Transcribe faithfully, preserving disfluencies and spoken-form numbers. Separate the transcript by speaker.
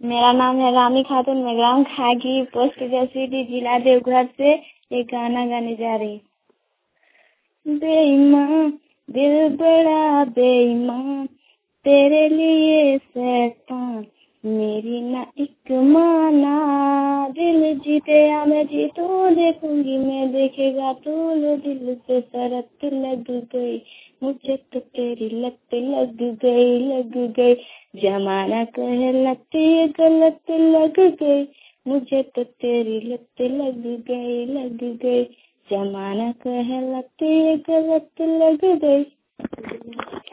Speaker 1: मेरा नाम है रानी खातून, मैं ग्राम खागी, पोस्ट जसीडी, जिला देवघर से एक गाना गाने जा रही हूँ। बेईमान दिल बड़ा बेईमान, तेरे लिए शैतान मेरी ना एक माना। दिल जीते या मैं जीतूं, देखूंगी मैं देखेगा तू, लो दिल से शरत लग गई, मुझे तो तेरी लत लग गई लग गई। जमाना कहे लत ये गलत लग गई, मुझे तो तेरी लत लग गई लग गई। जमाना कहे लत ये गलत लग गई।